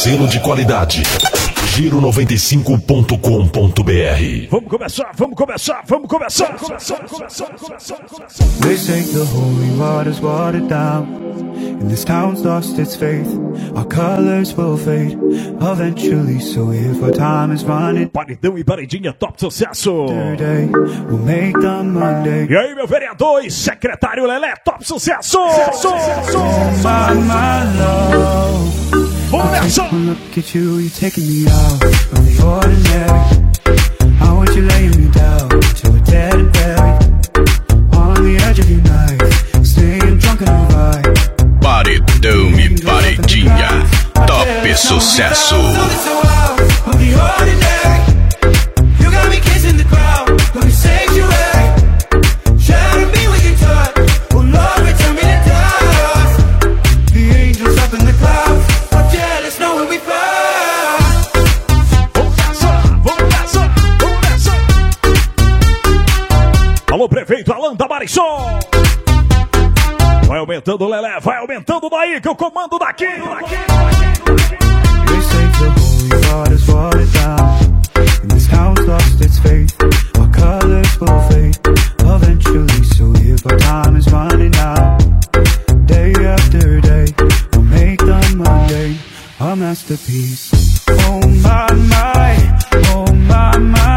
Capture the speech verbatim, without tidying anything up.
selo de qualidade. Giro noventa e cinco ponto com ponto br. Vamos começar, vamos começar, vamos começar. They say the holy waters watered down, and this town's lost its faith. Our colors will fade eventually, so if our time is running, Paredão e paredinha, top sucesso. today we'll make the Monday. E aí, meu vereador e secretário Lelé, top sucesso. Oh my, my love, Vamos nessa. one look at you, you're taking me out of the ordinary. How would you lay me down till we're dead and buried on the edge of your knife, staying drunk and right. Paredão e paredinha, top sucesso. Alô, prefeito Alan da Marisol. Vai aumentando, Lelé, vai aumentando daí, que eu comando daqui. daqui. They say the holy waters watered down, and this town's lost its faith. Our colors will fade eventually, so if our time is running out, day after day, we'll make the Monday a masterpiece. Oh my, my, oh my, my.